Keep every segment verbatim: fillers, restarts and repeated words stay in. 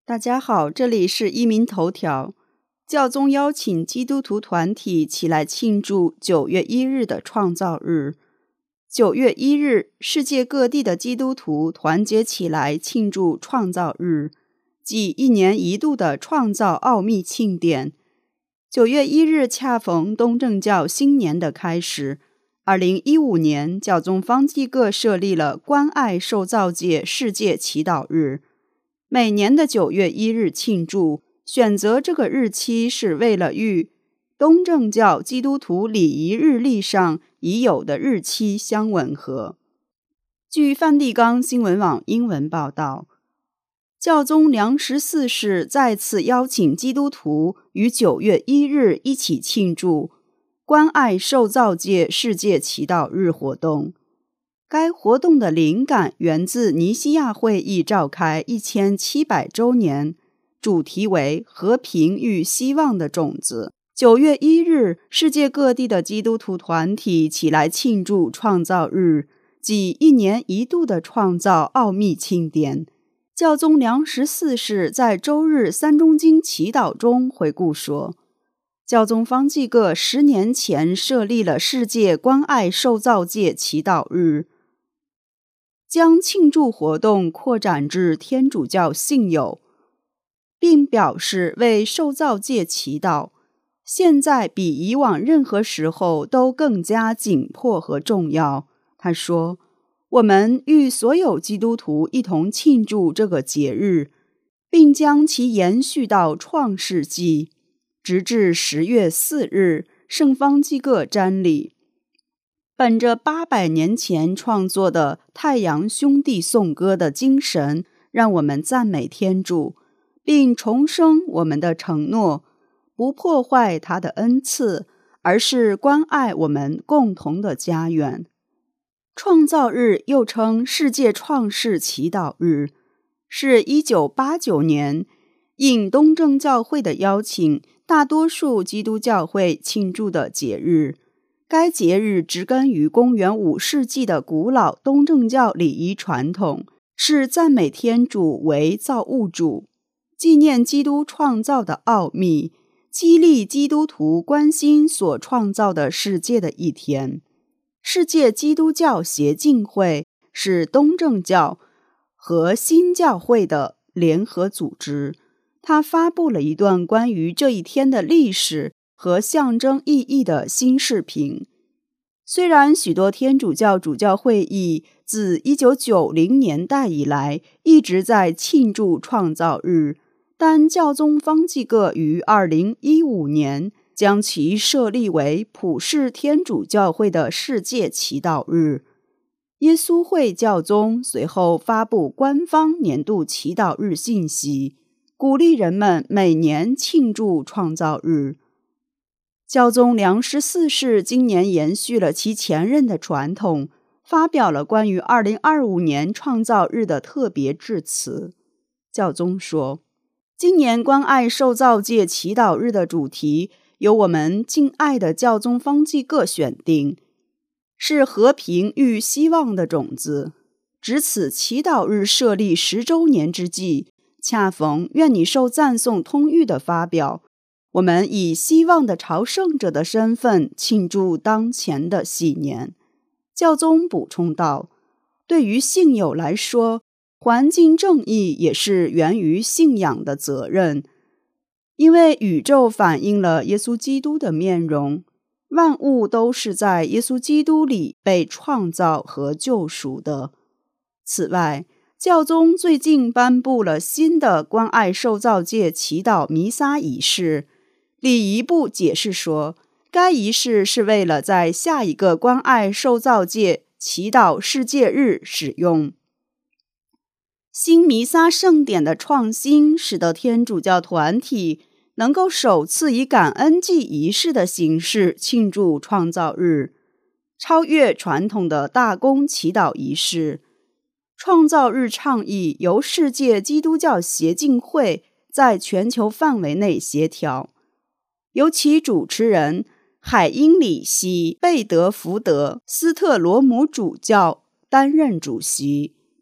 大家好，这里是一民头条。教宗邀请基督徒团体起来庆祝九月一日的创造日。九月一日，世界各地的基督徒团结起来庆祝创造日，即一年一度的创造奥秘庆典。九月一日恰逢东正教新年的开始。二零一五年，教宗方济各设立了关爱受造界世界祈祷日。每年的九月一日庆祝，选择这个日期是为了与东正教基督徒礼仪日历上已有的日期相吻合。据梵蒂冈新闻网英文报道，教宗良十四世再次邀请基督徒于九月一日一起庆祝关爱受造界世界祈祷日活动。该活动的灵感源自尼西亚会议召开一千七百周年，主题为和平与希望的种子。九月一日，世界各地的基督徒团体起来庆祝创造日，即一年一度的创造奥秘庆典。教宗良十四世在周日三中经祈祷中回顾说，教宗方济各十年前设立了世界关爱受造界祈祷日，将庆祝活动扩展至天主教信友，并表示为受造界祈祷，现在比以往任何时候都更加紧迫和重要。他说，我们与所有基督徒一同庆祝这个节日，并将其延续到创世纪，直至十月四日圣方济各瞻礼。本着八百年前创作的太阳兄弟颂歌的精神，让我们赞美天主，并重申我们的承诺，不破坏他的恩赐，而是关爱我们共同的家园。创造日又称世界创世祈祷日，是一九八九年应东正教会的邀请，大多数基督教会庆祝的节日。该节日植根于公元五世纪的古老东正教礼仪传统，是赞美天主为造物主，纪念基督创造的奥秘，激励基督徒关心所创造的世界的一天。世界基督教协进会是东正教和新教会的联合组织，它发布了一段关于这一天的历史和象征意义的新视频。虽然许多天主教主教会议自一九九零年代以来一直在庆祝创造日，但教宗方济各于二零一五年将其设立为普世天主教会的世界祈祷日。耶稣会教宗随后发布官方年度祈祷日信息，鼓励人们每年庆祝创造日。教宗良十四世今年延续了其前任的传统，发表了关于二零二五年创造日的特别致辞。教宗说，今年关爱受造界祈祷日的主题由我们敬爱的教宗方济各选定，是和平与希望的种子。值此祈祷日设立十周年之际，恰逢愿你受赞颂通谕的发表，我们以希望的朝圣者的身份庆祝当前的喜年。教宗补充道，对于信友来说，环境正义也是源于信仰的责任，因为宇宙反映了耶稣基督的面容，万物都是在耶稣基督里被创造和救赎的。此外，教宗最近颁布了新的关爱受造界祈祷弥撒仪式。礼仪部解释说，该仪式是为了在下一个关爱受造界祈祷世界日使用。新弥撒圣典的创新，使得天主教团体能够首次以感恩祭仪式的形式庆祝创造日，超越传统的大公祈祷仪式。创造日倡议由世界基督教协进会在全球范围内协调，由其主持人海因里希·贝德福德·斯特罗姆主教担任主席，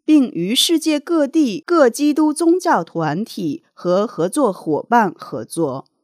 并与世界各地各基督宗教团体和合作伙伴合作。